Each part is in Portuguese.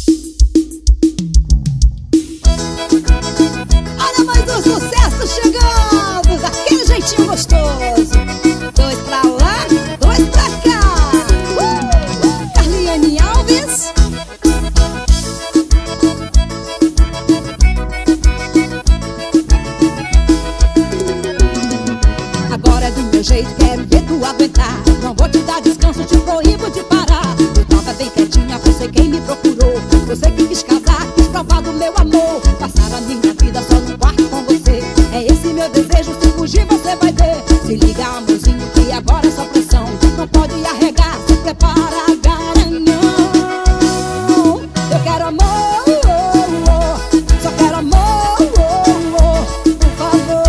Olha mais um sucesso chegando, daquele jeitinho gostoso. Dois pra lá, dois pra cá. Carliane Alves. Agora é do meu jeito, quero ver tu aguentar. Não vou te dar descanso, te proíbo de parar. Eu tava bem quietinha, você quem me procurou. Você que quis casar, quis provar do meu amor. Passar a minha vida só no quarto com você. É esse meu desejo, se fugir você vai ver. Se liga, amorzinho, que agora é só pressão. Não pode arregar, se prepara, garanhão. Eu quero amor, só quero amor, por favor.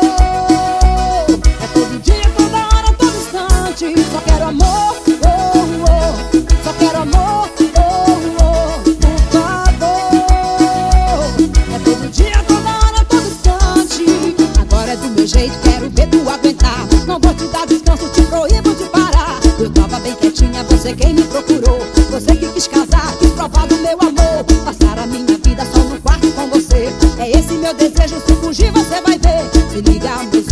É todo dia, toda hora, todo instante. Só quero amor, só quero amor, por favor. É todo dia, toda hora, todo instante. Agora é do meu jeito, quero ver tu aguentar. Não vou te dar descanso, te proíbo de parar. Eu tava bem quietinha, você quem me procurou. Você que quis casar, quis provar do meu amor. Passar a minha vida só no quarto com você. É esse meu desejo, se fugir você vai ver. Se liga, amor.